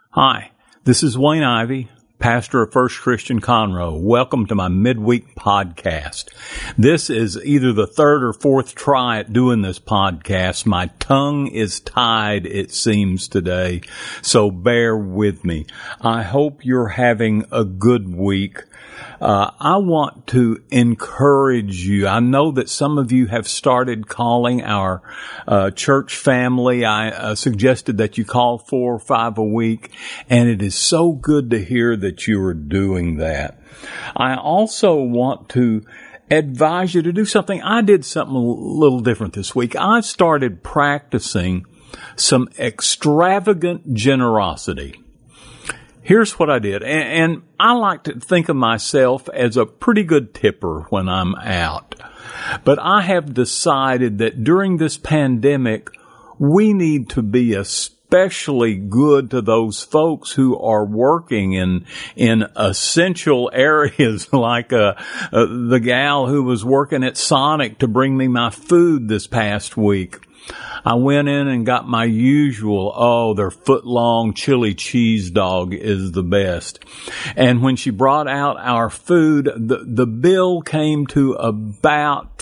Hi, this is Wayne Ivey, pastor of First Christian Conroe. Welcome to my midweek podcast. This is either the third or fourth try at doing this podcast. My tongue is tied, it seems, today, so bear with me. I hope you're having a good week. I want to encourage you. I know that some of you have started calling our church family. I suggested that you call 4 or 5 a week, and it is so good to hear that you are doing that. I also want to advise you to do something. I did something a little different this week. I started practicing some extravagant generosity. Here's what I did, and I like to think of myself as a pretty good tipper when I'm out. But I have decided that during this pandemic, we need to be especially good to those folks who are working in essential areas, like the gal who was working at Sonic to bring me my food this past week. I went in and got my usual, their foot-long chili cheese dog is the best. And when she brought out our food, the bill came to about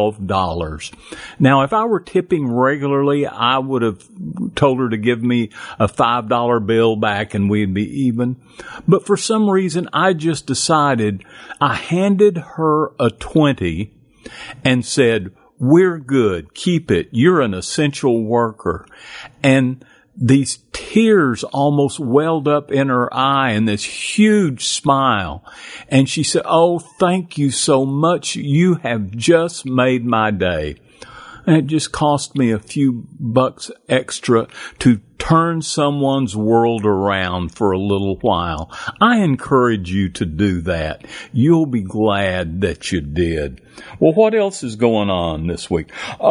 $12. Now, if I were tipping regularly, I would have told her to give me a $5 bill back and we'd be even. But for some reason, I just decided I handed her a 20 and said, "We're good. Keep it. You're an essential worker." And these tears almost welled up in her eye and this huge smile. And she said, "Oh, thank you so much. You have just made my day." And it just cost me a few bucks extra to turn someone's world around for a little while. I encourage you to do that. You'll be glad that you did. Well, what else is going on this week?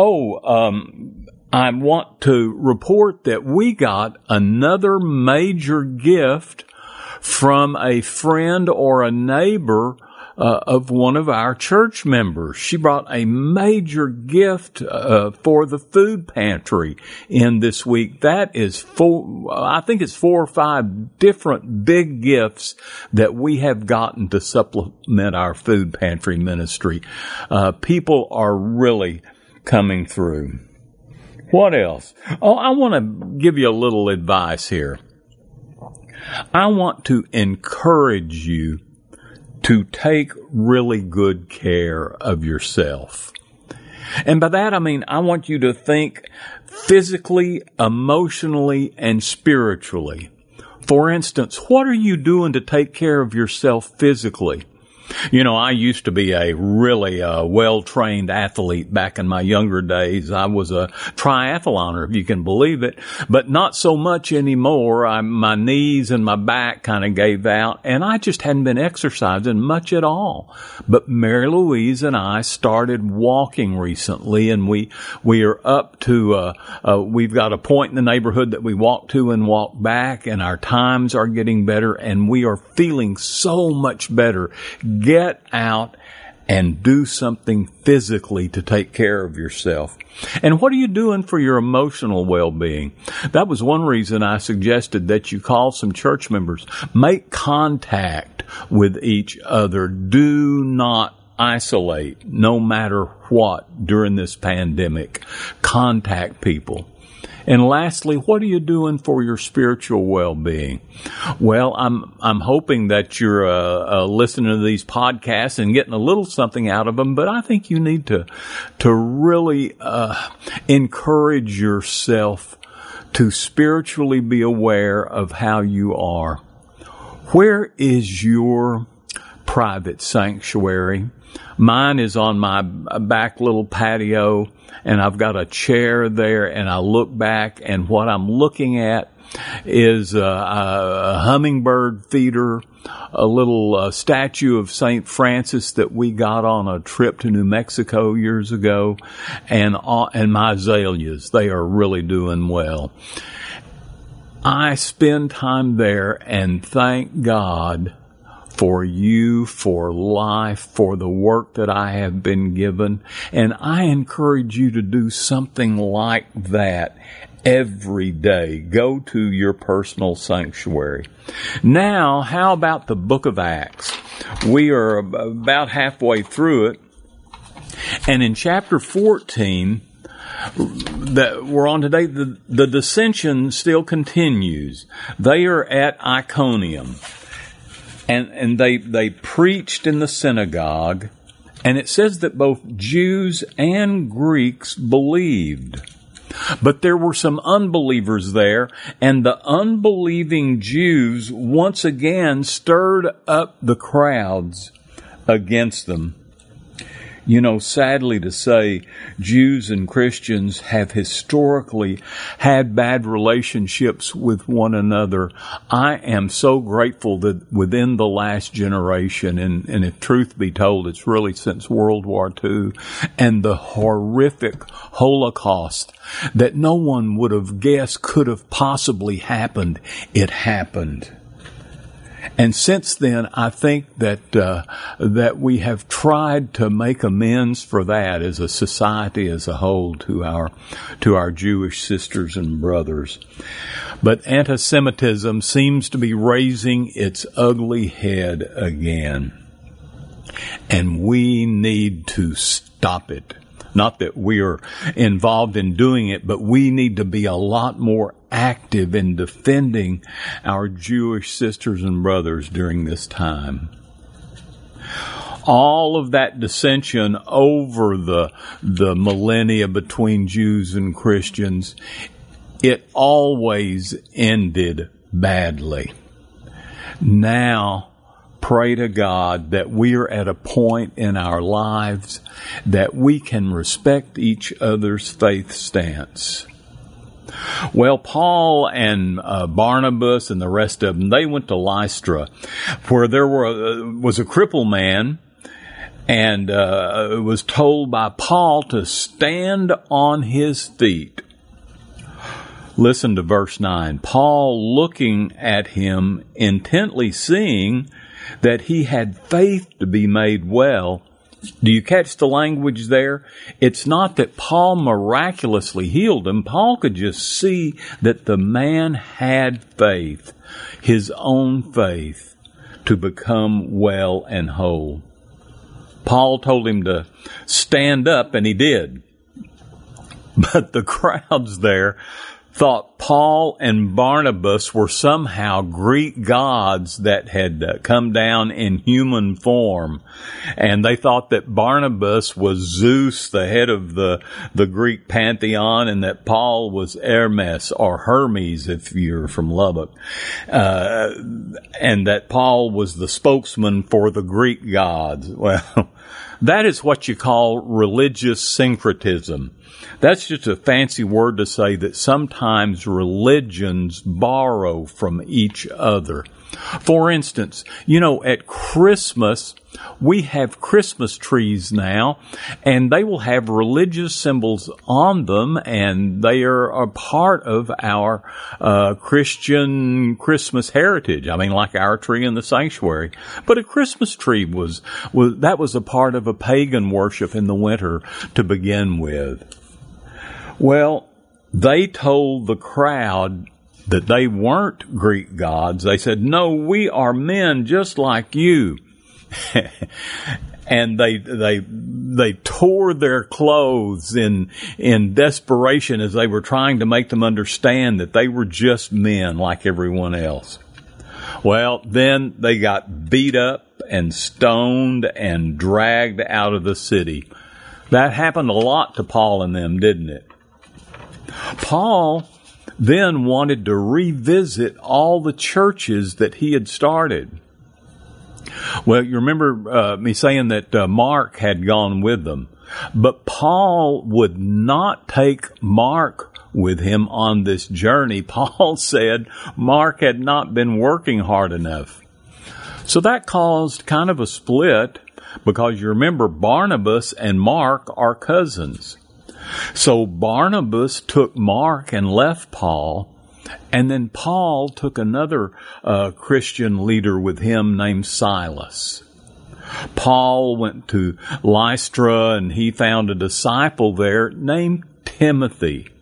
I want to report that we got another major gift from a friend or a neighbor of one of our church members. She brought a major gift for the food pantry in this week. That is I think it's 4 or 5 different big gifts that we have gotten to supplement our food pantry ministry. People are really coming through. What else? I want to give you a little advice here. I want to encourage you to take really good care of yourself. And by that, I mean, I want you to think physically, emotionally, and spiritually. For instance, what are you doing to take care of yourself physically? You know, I used to be a really well-trained athlete back in my younger days. I was a triathloner, if you can believe it, but not so much anymore. My knees and my back kind of gave out, and I just hadn't been exercising much at all. But Mary Louise and I started walking recently, and we are up to, we've got a point in the neighborhood that we walk to and walk back, and our times are getting better, and we are feeling so much better. Get out and do something physically to take care of yourself. And what are you doing for your emotional well-being? That was one reason I suggested that you call some church members. Make contact with each other. Do not isolate, no matter what, during this pandemic. Contact people. And lastly, what are you doing for your spiritual well-being? Well, I'm hoping that you're listening to these podcasts and getting a little something out of them, but I think you need to really encourage yourself to spiritually be aware of how you are. Where is your private sanctuary? Mine is on my back little patio, and I've got a chair there, and I look back, and what I'm looking at is a hummingbird feeder, a little statue of St. Francis that we got on a trip to New Mexico years ago, and my azaleas. They are really doing well. I spend time there and thank God for you, for life, for the work that I have been given. And I encourage you to do something like that every day. Go to your personal sanctuary. Now, how about the book of Acts? We are about halfway through it. And in chapter 14, that we're on today, the dissension still continues. They are at Iconium. And they preached in the synagogue. And it says that both Jews and Greeks believed. But there were some unbelievers there, and the unbelieving Jews once again stirred up the crowds against them. You know, sadly to say, Jews and Christians have historically had bad relationships with one another. I am so grateful that within the last generation, and if truth be told, it's really since World War II and the horrific Holocaust that no one would have guessed could have possibly happened, it happened. And since then, I think that we have tried to make amends for that as a society as a whole to our Jewish sisters and brothers. But anti-Semitism seems to be raising its ugly head again. And we need to stop it. Not that we are involved in doing it, but we need to be a lot more active in defending our Jewish sisters and brothers during this time. All of that dissension over the millennia between Jews and Christians, it always ended badly. Now, pray to God that we are at a point in our lives that we can respect each other's faith stance. Well, Paul and Barnabas and the rest of them, they went to Lystra, where there was a crippled man, and was told by Paul to stand on his feet. Listen to verse 9. Paul, looking at him, intently seeing that he had faith to be made well. Do you catch the language there? It's not that Paul miraculously healed him. Paul could just see that the man had faith, his own faith, to become well and whole. Paul told him to stand up, and he did. But the crowds there thought Paul and Barnabas were somehow Greek gods that had come down in human form. And they thought that Barnabas was Zeus, the head of the Greek pantheon, and that Paul was Hermes, or Hermes if you're from Lubbock. And that Paul was the spokesman for the Greek gods. Well, that is what you call religious syncretism. That's just a fancy word to say that sometimes religions borrow from each other. For instance, you know, at Christmas, we have Christmas trees now, and they will have religious symbols on them, and they are a part of our Christian Christmas heritage. I mean, like our tree in the sanctuary. But a Christmas tree was a part of a pagan worship in the winter to begin with. Well, they told the crowd that they weren't Greek gods. They said, no, we are men just like you. And they tore their clothes in desperation as they were trying to make them understand that they were just men like everyone else. Well, then they got beat up and stoned and dragged out of the city. That happened a lot to Paul and them, didn't it? Paul then wanted to revisit all the churches that he had started. Well, you remember me saying that Mark had gone with them. But Paul would not take Mark with him on this journey. Paul said Mark had not been working hard enough. So that caused kind of a split, because you remember Barnabas and Mark are cousins. So Barnabas took Mark and left Paul, and then Paul took another Christian leader with him named Silas. Paul went to Lystra, and he found a disciple there named Timothy.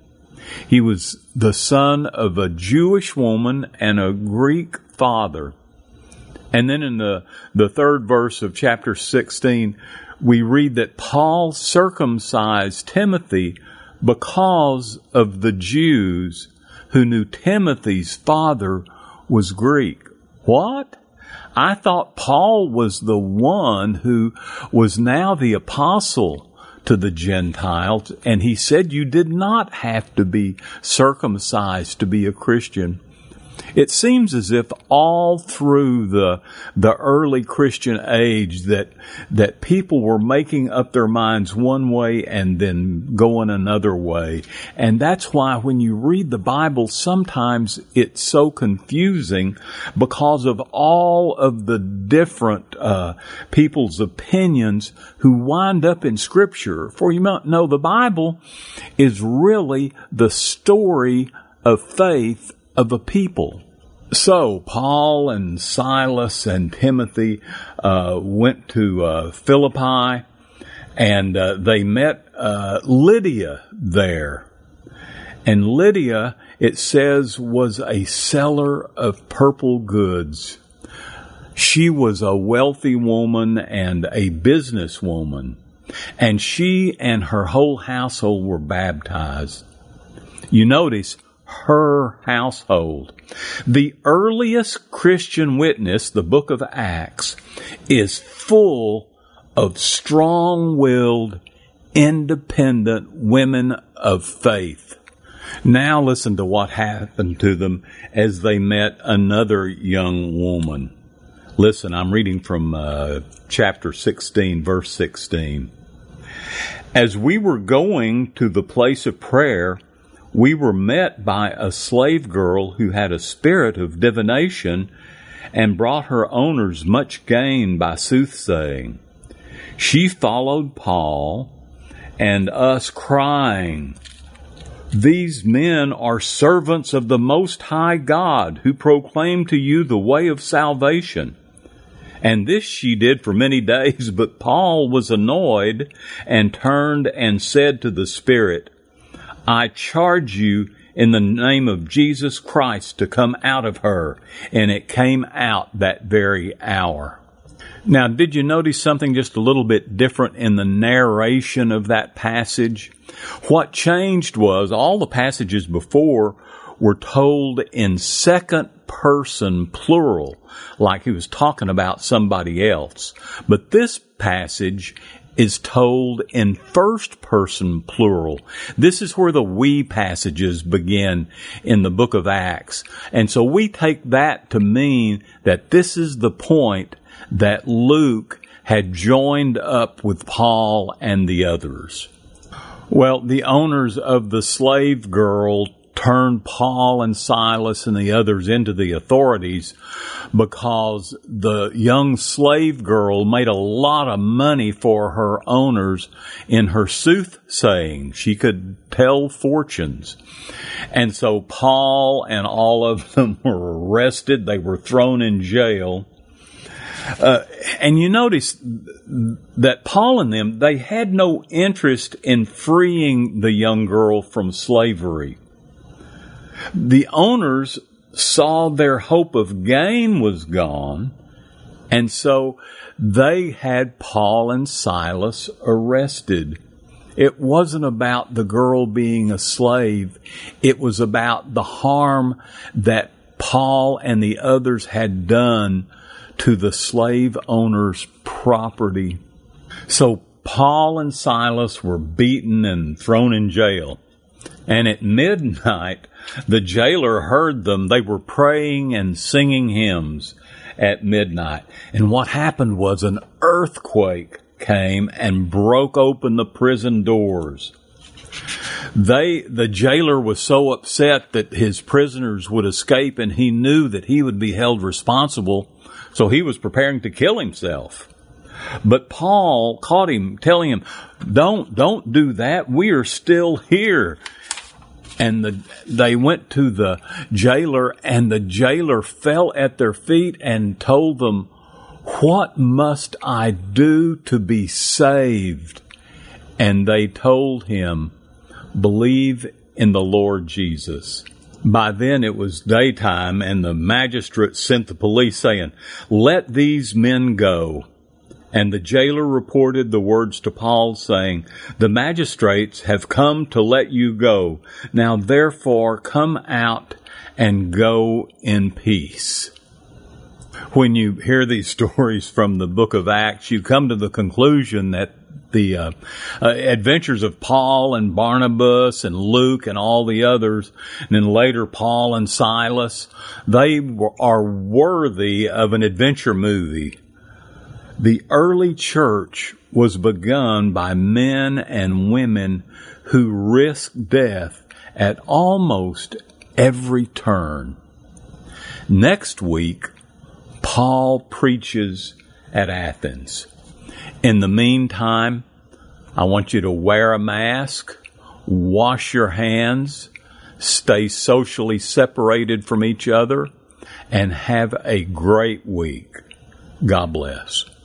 He was the son of a Jewish woman and a Greek father. And then in the third verse of chapter 16, we read that Paul circumcised Timothy because of the Jews who knew Timothy's father was Greek. What? I thought Paul was the one who was now the apostle to the Gentiles, and he said you did not have to be circumcised to be a Christian. It seems as if all through the early Christian age that people were making up their minds one way and then going another way. And that's why when you read the Bible, sometimes it's so confusing because of all of the different people's opinions who wind up in Scripture. For you might know, the Bible is really the story of faith of a people. So Paul and Silas and Timothy went to Philippi, and they met Lydia there. And Lydia, it says, was a seller of purple goods. She was a wealthy woman and a businesswoman, and she and her whole household were baptized. You notice her household. The earliest Christian witness, the book of Acts, is full of strong-willed, independent women of faith. Now listen to what happened to them as they met another young woman. Listen, I'm reading from chapter 16, verse 16. As we were going to the place of prayer, we were met by a slave girl who had a spirit of divination and brought her owners much gain by soothsaying. She followed Paul and us, crying, "These men are servants of the Most High God, who proclaim to you the way of salvation." And this she did for many days, but Paul was annoyed and turned and said to the Spirit, "I charge you in the name of Jesus Christ to come out of her." And it came out that very hour. Now, did you notice something just a little bit different in the narration of that passage? What changed was all the passages before were told in second person plural, like he was talking about somebody else. But this passage is told in first person plural. This is where the we passages begin in the book of Acts. And so we take that to mean that this is the point that Luke had joined up with Paul and the others. Well, the owners of the slave girl turned Paul and Silas and the others into the authorities because the young slave girl made a lot of money for her owners in her soothsaying. She could tell fortunes. And so Paul and all of them were arrested. They were thrown in jail. And you notice that Paul and them, they had no interest in freeing the young girl from slavery. The owners saw their hope of gain was gone, and so they had Paul and Silas arrested. It wasn't about the girl being a slave. It was about the harm that Paul and the others had done to the slave owner's property. So Paul and Silas were beaten and thrown in jail. And at midnight, the jailer heard them. They were praying and singing hymns at midnight. And what happened was an earthquake came and broke open the prison doors. The jailer was so upset that his prisoners would escape, and he knew that he would be held responsible, so he was preparing to kill himself. But Paul caught him, telling him, don't do that. We are still here. And they went to the jailer, and the jailer fell at their feet and told them, "What must I do to be saved?" And they told him, "Believe in the Lord Jesus. By then it was daytime, and the magistrate sent the police saying, "Let these men go." And the jailer reported the words to Paul, saying, "The magistrates have come to let you go. Now therefore come out and go in peace." When you hear these stories from the book of Acts, you come to the conclusion that the adventures of Paul and Barnabas and Luke and all the others, and then later Paul and Silas, they are worthy of an adventure movie. The early church was begun by men and women who risked death at almost every turn. Next week, Paul preaches at Athens. In the meantime, I want you to wear a mask, wash your hands, stay socially separated from each other, and have a great week. God bless.